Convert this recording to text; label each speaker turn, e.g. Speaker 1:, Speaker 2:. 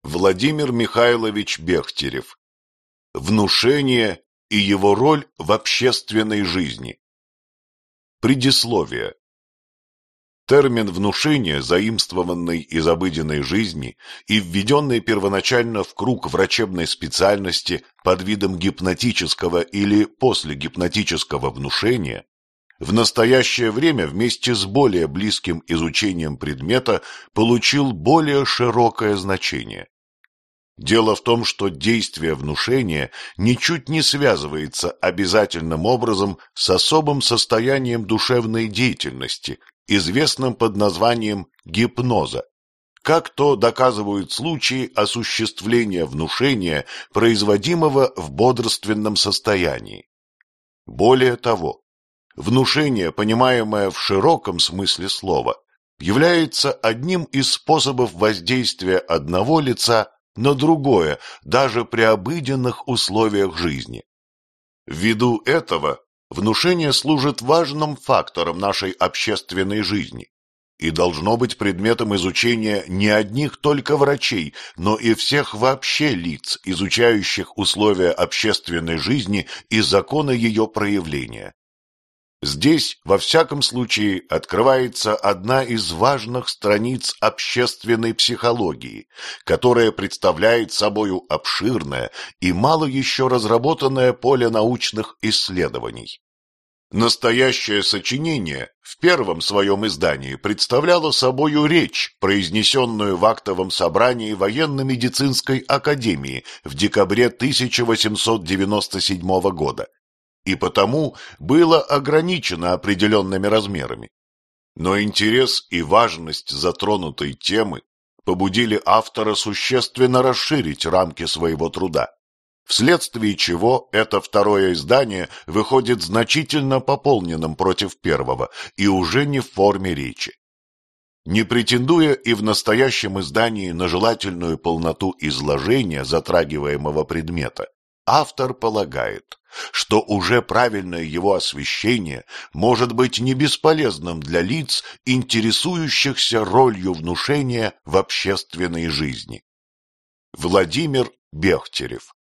Speaker 1: Владимир Михайлович Бехтерев. Внушение и его роль в общественной жизни. Предисловие. Термин «внушение», заимствованный из обыденной жизни и введенный первоначально в круг врачебной специальности под видом гипнотического или послегипнотического внушения, в настоящее время вместе с более близким изучением предмета получил более широкое значение. Дело в том, что действие внушения ничуть не связывается обязательным образом с особым состоянием душевной деятельности, известным под названием гипноза, как то доказывают случаи осуществления внушения, производимого в бодрственном состоянии. Более того, внушение, понимаемое в широком смысле слова, является одним из способов воздействия одного лица на другое, даже при обыденных условиях жизни. Ввиду этого внушение служит важным фактором нашей общественной жизни и должно быть предметом изучения не одних только врачей, но и всех вообще лиц, изучающих условия общественной жизни и законы ее проявления. Здесь, во всяком случае, открывается одна из важных страниц общественной психологии, которая представляет собою обширное и мало еще разработанное поле научных исследований. Настоящее сочинение в первом своем издании представляло собою речь, произнесенную в актовом собрании Военно-медицинской академии в декабре 1897 года. И потому было ограничено определенными размерами. Но интерес и важность затронутой темы побудили автора существенно расширить рамки своего труда, вследствие чего это второе издание выходит значительно пополненным против первого и уже не в форме речи. Не претендуя и в настоящем издании на желательную полноту изложения затрагиваемого предмета, автор полагает, что уже правильное его освещение может быть не бесполезным для лиц, интересующихся ролью внушения в общественной жизни. Владимир Бехтерев.